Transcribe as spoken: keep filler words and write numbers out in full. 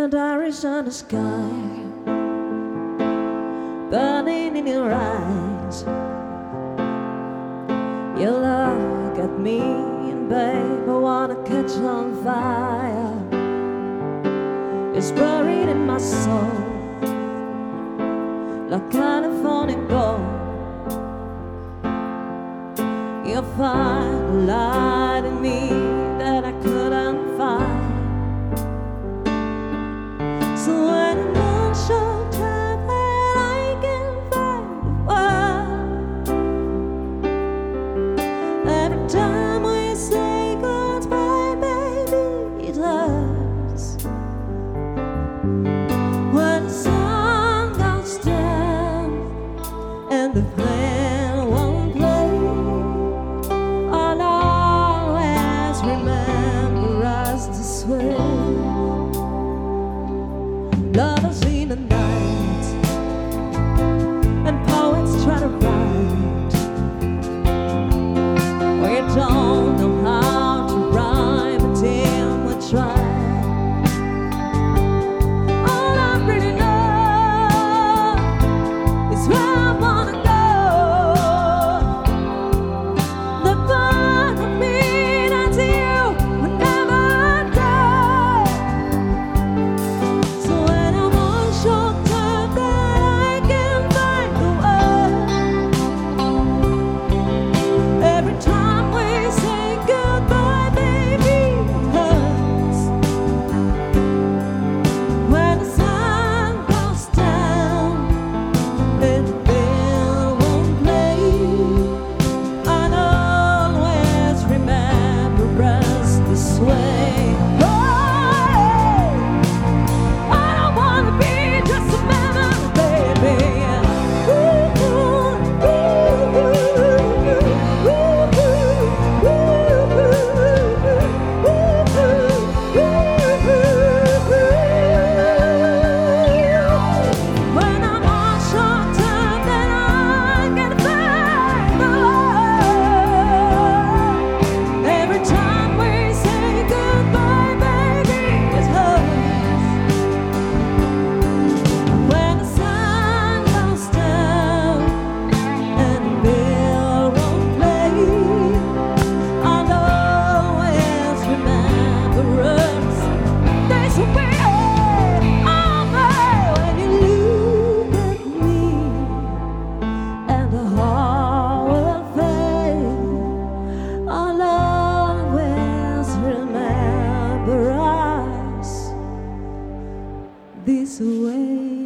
the diaries on the sky, burning in your eyes. Your love got me, and babe, I wanna catch on fire. It's buried in my soul like California gold. You'll find a light in me that I couldn't find. So when I'm not so tired that I can find the world, every time we say goodbye, baby, it hurts. When the sun goes down and the band won't play, I'll always remember us this way. Lovers in the night, and poets try to write. We don't know how to rhyme until we try. All I really know is where I wanna go. The part of me that's you will never die. So when I'm on short term that I can find the world, every time we say goodbye, baby, it hurts. When the sun goes down and the bell won't play, I'll always remember us this way. Oh, I don't wanna be just a memory, baby. Ooh, ooh, ooh, ooh, ooh, ooh, when I'm on short time, then I can find the world. Every time we say goodbye, baby, it hurts. When the sun goes down and the bell won't play, I'll always remember us. There's a way over when you look at me, and the heart will fade. I'll always remember us this way.